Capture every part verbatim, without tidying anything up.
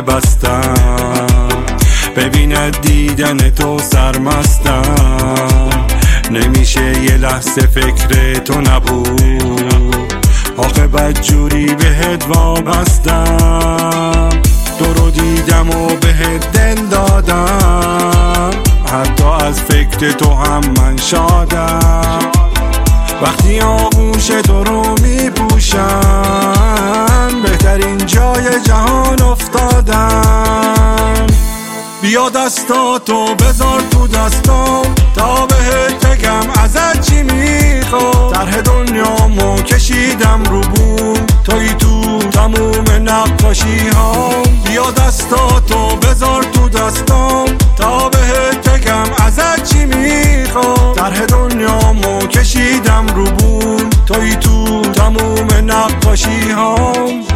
بستم، ببیند دیدن تو سرمستم، نمیشه یه لحظه فکر تو نبود، آخه بدجوری بهت وابستم، تو رو دیدم و بهت دل دادم، حتی از فکر تو هم من شادم، وقتی آغوش تو رو میپوشم بهترین جای جهان افتادم. بیا دستاتو بذار تو دستام تا بهت بگم ازت چی میخوام، طرح دنیامو کشیدم رو بوم، توی تو تموم نقاشی ها. بیا دستاتو بذار تو دستام تا بهت بگم ازت چی میخوام، طرح دنیامو کشیدم رو بوم، توی تو تموم نقاشی ها.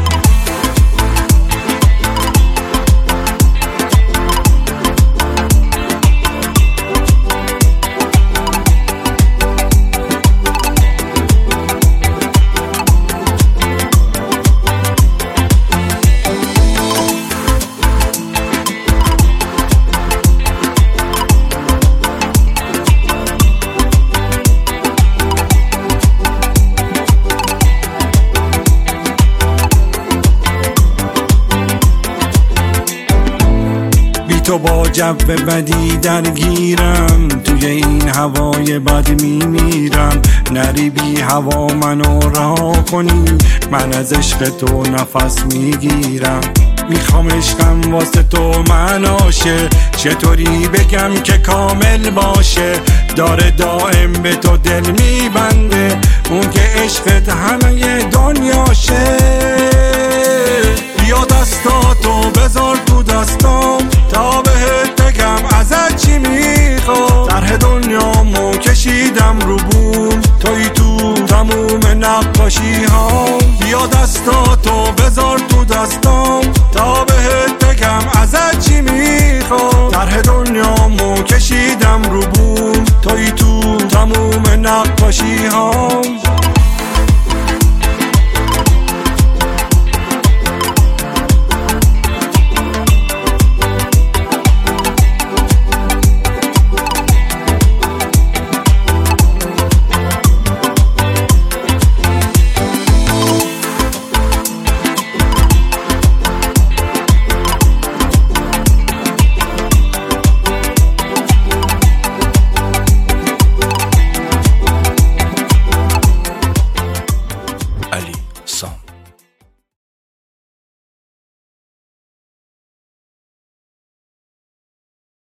تو با جو بدی درگیرم، توی این هوای بد میمیرم، نری بی هوا منو رها کنی، من از عشق تو نفس میگیرم، میخوام عشقم واسه تو من عاشق، چطوری بگم که کامل باشه، داره دائم به تو دل میبنده، اون که عشقت همه دنیاشه. بیا دستاتو بذار تو دستام تا بهت بگم ازت چی میخوام، طرح دنیامو کشیدم رو